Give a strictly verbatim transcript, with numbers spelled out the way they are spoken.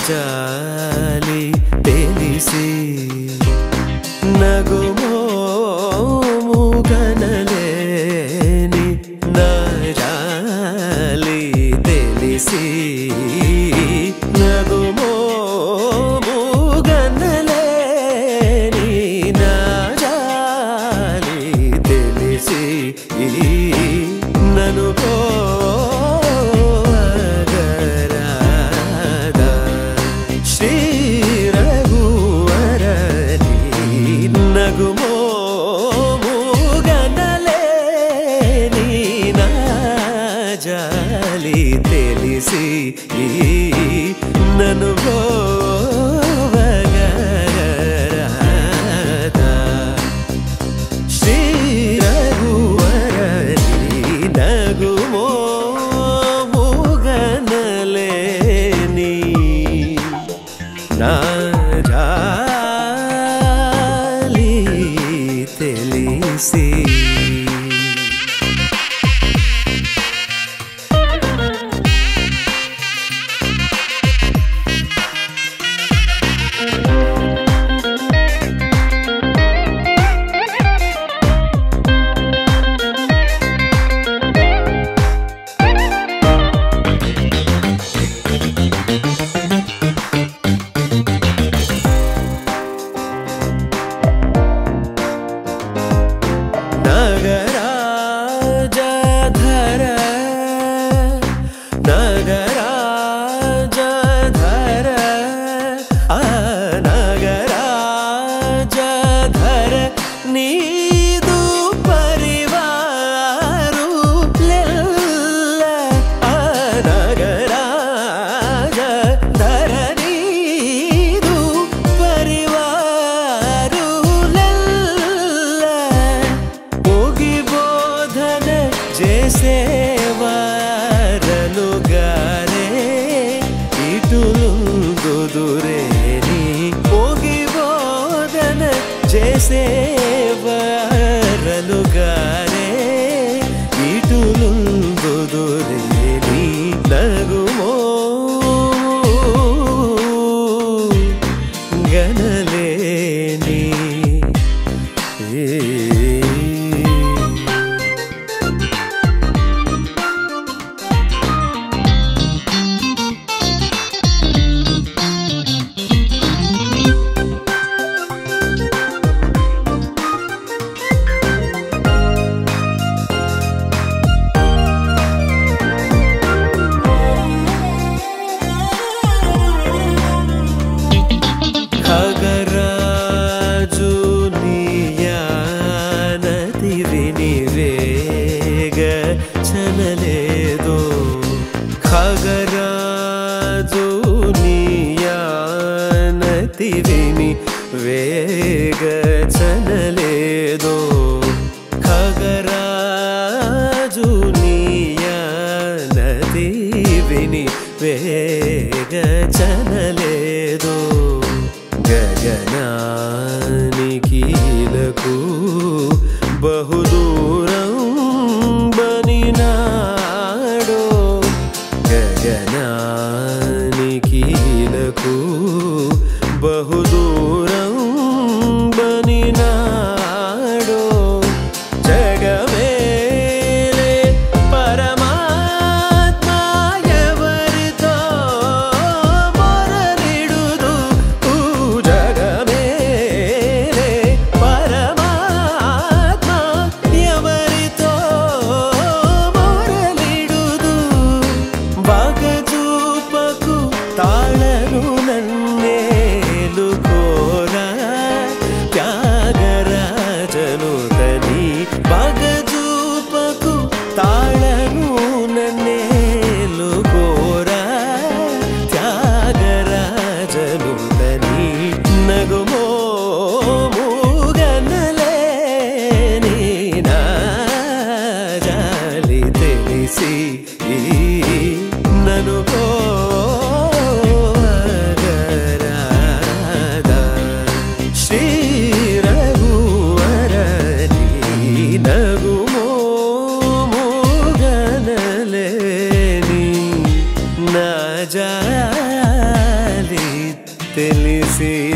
జాలి తెలిసి నగుమోము గనలేని నా జాలి తెలిసి నగుమోము గనలేని నా జాలి తెలిసి నను జాలి తెలిసి నన్ను గోవగరాదా శ్రీ రఘువరని నగుమోము గనలేని నా జాలి తెలిసి నగరాజధర నగరాజధర ఆ నగరాజధర నీదు పరివారు లెల్ల ఆ నగరాజధర నీదు పరివారు లెల్ల చేసేవారనుగారే ఇటులుందుదురేని పోగి బోధన చేసేవారనుగారే ఇటులుందుదురేని నగుమో గనలేని ఖగరాజు నీయానతి వినివేగ చనలేదో ఖగరాజు నీయానతి విని వేగ చనలేదో ఖగరాజు నీయానతి విని వేగ చనలేదో గగనానికీలకు బహుదూరం బనినాడో గగనానికీలకు బహుదూరం బనినాడో జగమేలే పరమాత్మ ఎవరితో మొరలిడుదు జగమేలే పరమాత్మ ఎవరితో మొరలిడుదు బాగజూపకు తాళను నన్నేలు కోరా త్యాగరాజను తని బాగజూపకు తాళను నన్నేలు కోరా త్యాగరాజను తని నగుమోము గనలేని నా జాలి తెలిసి నన్ను గోవగరాదా శ్రీ రఘువరని నగుమోము గనలేని నా జాలి తెలిసి